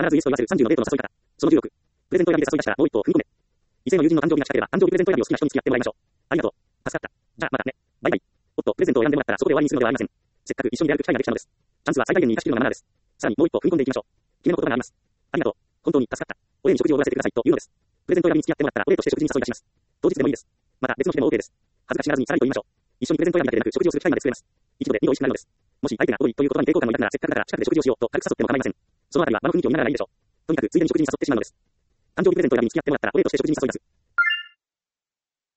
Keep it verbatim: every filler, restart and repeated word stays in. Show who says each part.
Speaker 1: ずイエスと言わせるさんじゅうのデートの誘い方。そのじゅうろく。プレゼント選びで誘い出したらもう一歩踏み込め。異性の友人の誕生日が近ければ、誕生日プレゼント選びを好きな人に付き合ってもらいましょう。ありがとう。助かった。じゃあ、またね。バイバイ。おっと、プレゼントを選んでもらったらそこで終わりにするのではありません。せっかく一緒に出歩く機会ができたのです。チャンスは最大限に生かしきるのがマナーです。さらにもう一歩踏み込んでいきましょう。決めの言葉があります。ありがとう。本当に助かった。お礼に食事をおごらせてくださいというのです。プレゼント選びに付き合ってもらったらお礼として食事に誘い出します。当日でもいいです。また別の日でも OK です。恥ずかしがらずにさらりと言いましょう。一緒にプレゼント選びだけでなく食事をする機会まで作れます。一度で二度美味しくなるのです。もし相手が遠いという言葉に抵抗感を抱くならせっかくだから近くで食事をしようと軽く誘っても構いません。そのあたりは場の雰囲気を見ながらいいでしょう。とにかくついでに食事に誘ってしまうのです。誕生日プレゼント選びに付き合ってもらったらお礼として食事に誘い出す。